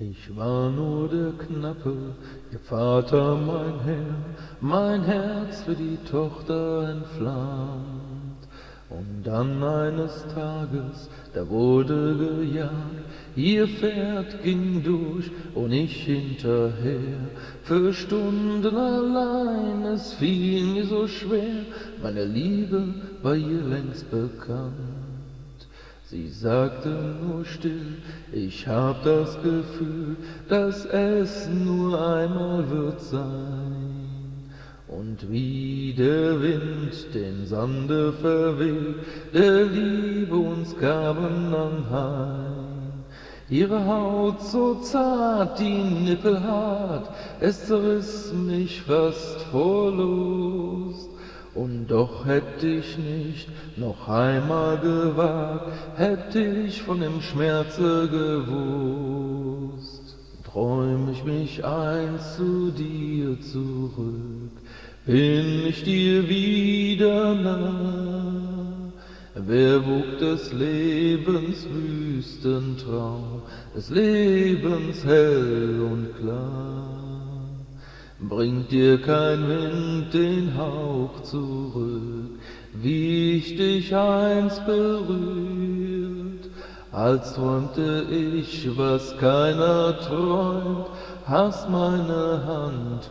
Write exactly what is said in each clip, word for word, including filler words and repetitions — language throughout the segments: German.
Ich war nur der Knappe, ihr Vater mein Herr, mein Herz für die Tochter entflammt. Und dann eines Tages, da wurde gejagt, ihr Pferd ging durch und ich hinterher. Für Stunden allein, es fiel mir so schwer, meine Liebe war ihr längst bekannt. Sie sagte nur still, ich hab das Gefühl, dass es nur einmal wird sein. Und wie der Wind den Sande verweht, der Liebe uns Gaben anheim. Ihre Haut so zart, die Nippel hart, es zerriss mich fast vor Lust. Und doch hätt ich nicht noch einmal gewagt, hätt ich von dem Schmerze gewusst. Träum ich mich einst zu dir zurück, bin ich dir wieder nah. Wer wog des Lebens wüsten Traum, des Lebens hell und klar? Bringt dir kein Wind den Hauch zurück, wie ich dich einst berührt. Als träumte ich, was keiner träumt, hast meine Hand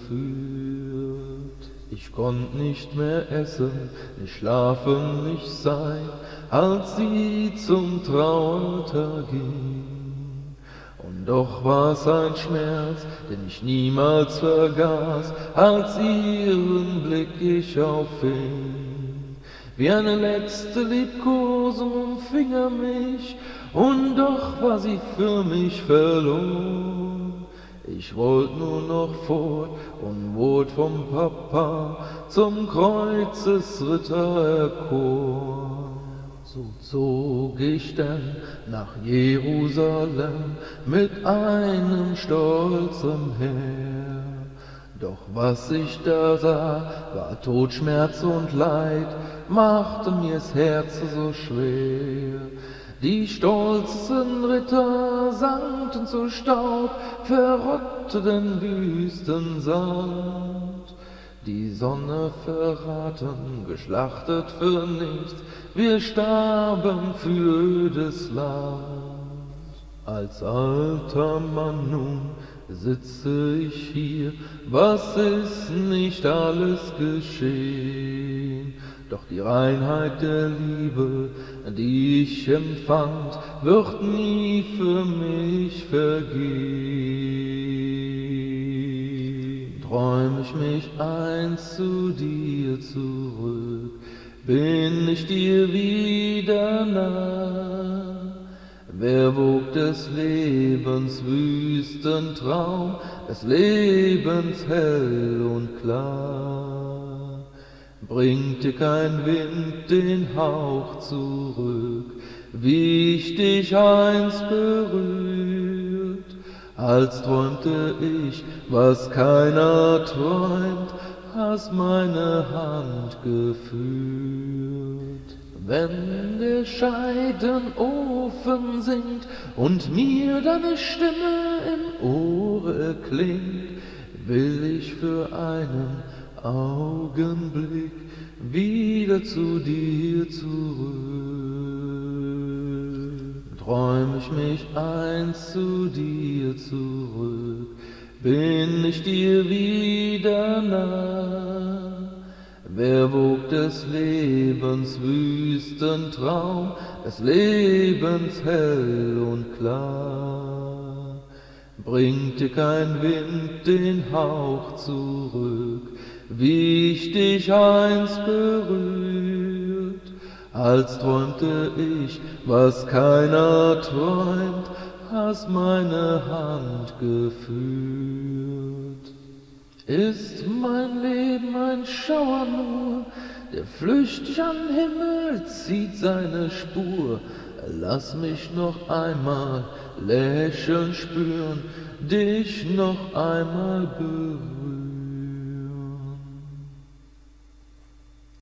geführt. Ich konnt nicht mehr essen, nicht schlafen, nicht sein, als sie zum Traualtar ging. Und doch war's ein Schmerz, den ich niemals vergaß, als ihren Blick ich auffing. Wie eine letzte Liebkosung umfing er mich, und doch war sie für mich verloren. Ich wollt nur noch fort und wurde vom Papa zum Kreuzesritter erkoren. So zog ich denn nach Jerusalem mit einem stolzen Heer. Doch was ich da sah, war Tod, Schmerz und Leid, machte mir's Herz so schwer. Die stolzen Ritter sankten zu Staub, verrotteten den wüsten Sand. Die Sonne verraten, geschlachtet für nichts, wir starben für ödes Land. Als alter Mann nun sitze ich hier, was ist nicht alles geschehen? Doch die Reinheit der Liebe, die ich empfand, wird nie für mich vergehen. Träum ich mich einst zu dir zurück, bin ich dir wieder nah. Wer wog des Lebens wüsten Traum, des Lebens hell und klar? Bringt dir kein Wind den Hauch zurück, wie ich dich einst berührt, als träumte ich, was keiner träumt, hast meine Hand geführt. Wenn der Scheidenofen singt und mir deine Stimme im Ohre erklingt, will ich für einen Augenblick wieder zu dir zurück. Träum ich mich einst zu dir zurück, bin ich dir wieder nah. Wer wog des Lebens wüsten Traum, des Lebens hell und klar? Bringt dir kein Wind den Hauch zurück, wie ich dich einst berührt, als träumte ich, was keiner träumt, hast meine Hand geführt. Ist mein Leben ein Schauer nur, der flüchtig am Himmel zieht seine Spur? Lass mich noch einmal lächeln spüren, dich noch einmal berühren.